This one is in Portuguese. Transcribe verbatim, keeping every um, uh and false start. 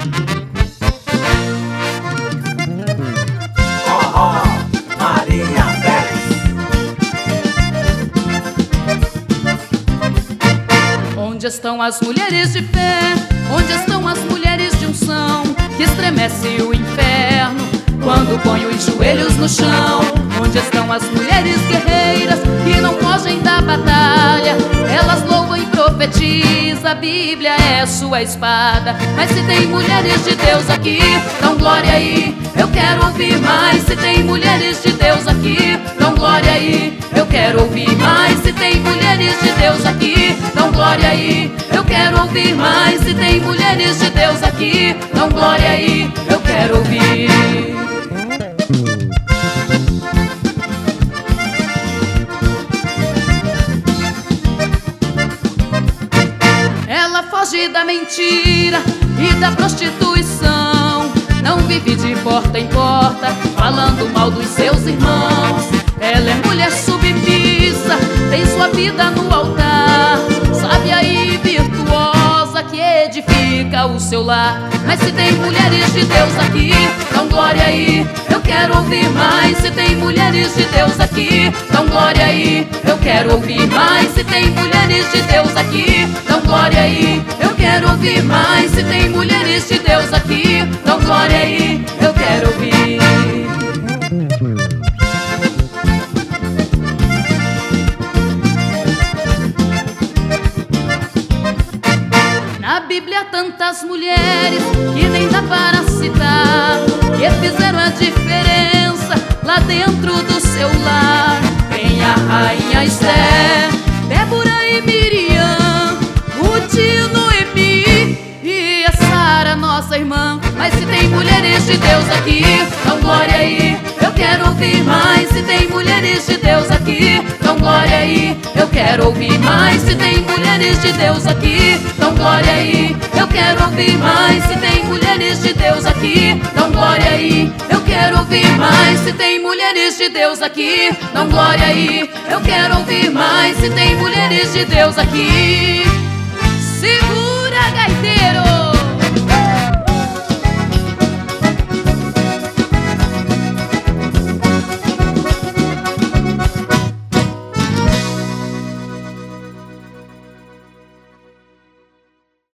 Onde estão as mulheres de fé? Onde estão as mulheres de unção? Que estremece o inferno quando põe os joelhos no chão. Onde estão as mulheres guerreiras que não fogem da batalha? Elas louvam e profetizam, a Bíblia é sua espada. Mas se tem mulheres de Deus aqui, dão glória aí, eu quero ouvir mais. Se tem mulheres de Deus aqui, dão glória aí, eu quero ouvir mais. Se tem mulheres de Deus aqui, dão glória aí, eu quero ouvir mais. Se tem mulheres de Deus aqui, dão glória aí, eu quero ouvir. Ela foge da mentira e da prostituição, não vive de porta em porta, falando mal dos seus irmãos. Ela é mulher submissa, tem sua vida no altar, sábia e virtuosa, que edifica o seu lar. Mas se tem mulheres de Deus aqui, dão glória aí, eu quero ouvir mais. Se tem mulheres de Deus aqui, dão glória aí, eu quero ouvir mais. Se tem mulheres de Deus aqui, dão glória aí, eu quero ouvir mais. Se tem mulheres de Deus aqui, dão glória aí, eu quero ouvir. Na Bíblia tantas mulheres que nem dá para citar, que fizeram a diferença lá dentro do seu lar. Tem a rainha Esther, Débora e Miriam, Ruth e Noemi e a Sara, nossa irmã. Mas se tem mulheres de Deus aqui, dão glória aí, eu quero ouvir mais. Se tem mulheres de Deus aqui, dão glória aí, eu quero ouvir mais. Se tem mulheres de Deus aqui, dão glória aí, eu quero ouvir mais. Se tem mulheres de Deus aqui, dão glória aí, eu quero ouvir mais. Se tem mulheres de Deus aqui, dão glória aí, eu quero ouvir mais. Se tem mulheres de Deus aqui, segura, gaiteiro!